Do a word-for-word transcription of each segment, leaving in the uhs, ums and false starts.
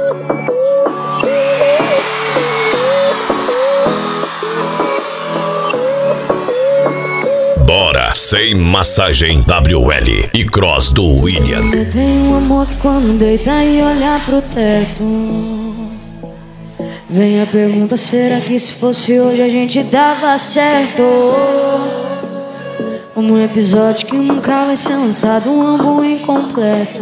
Bora sem massagem W L e Cross do William. Eu tenho um amor que quando deita e olhar pro teto, vem a pergunta, será que se fosse hoje a gente dava certo? Como um episódio que nunca vai ser lançado, um álbum incompleto,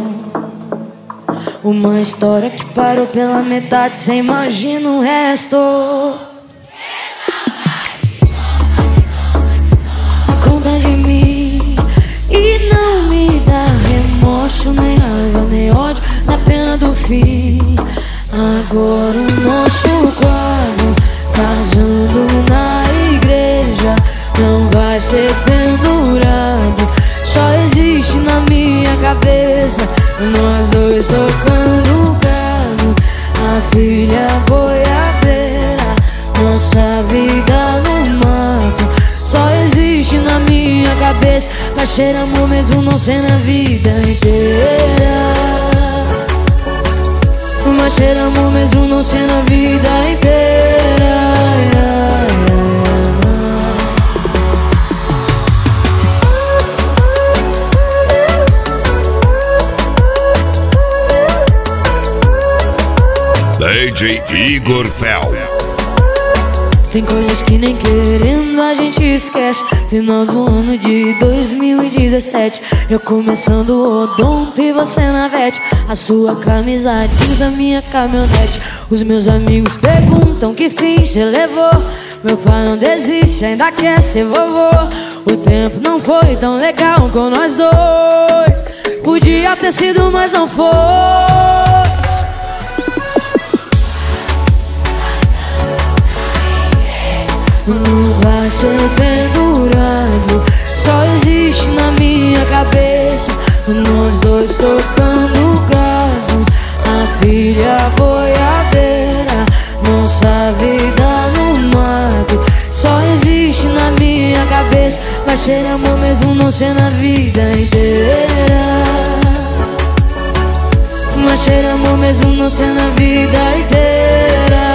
uma história que parou pela metade, cê imagina o resto. Conta de mim e não me dá remorso, nem raiva, nem ódio, na pena do fim. Agora o nosso quadro, casando na igreja, não vai ser pendurado, só existe na minha cabeça, nós dois tocando gado, a filha boiadeira, nossa vida no mato, só existe na minha cabeça, mas cheira amor mesmo não ser na vida inteira, mas cheira amor mesmo não ser na vida inteira. D J Igor Fel. Tem coisas que nem querendo a gente esquece. Final do ano de dois mil e dezessete, eu começando o odonto e você na vete, a sua camisa jeans, a minha caminhonete. Os meus amigos perguntam que fim cê levou, meu pai não desiste, ainda quer ser vovô. O tempo não foi tão legal com nós dois, podia ter sido, mas não foi. Não vai ser pendurado, só existe na minha cabeça, nós dois tocando gado, a filha boiadeira, nossa vida no mato, só existe na minha cabeça, mas cheira amor mesmo não ser na vida inteira, mas cheira amor mesmo não ser na vida inteira.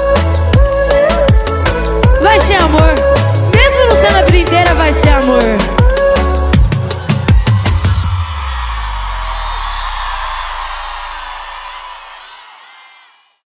Vai ser amor, mesmo não sendo a vida inteira, vai ser amor.